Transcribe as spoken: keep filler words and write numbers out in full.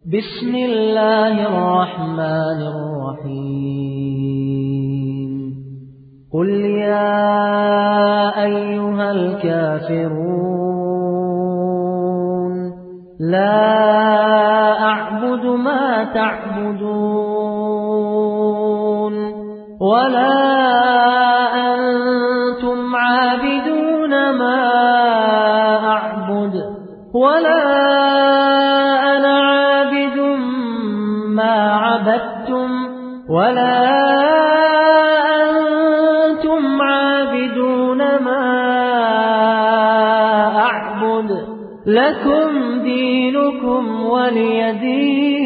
بسم الله الرحمن الرحيم قل يا أيها الكافرون لا أعبد ما تعبدون ولا أنتم عابدون ما أعبد ولا أنا عابد ما عبدتم ولا أنتم عابدون ما أعبد لكم دينكم ولي دين.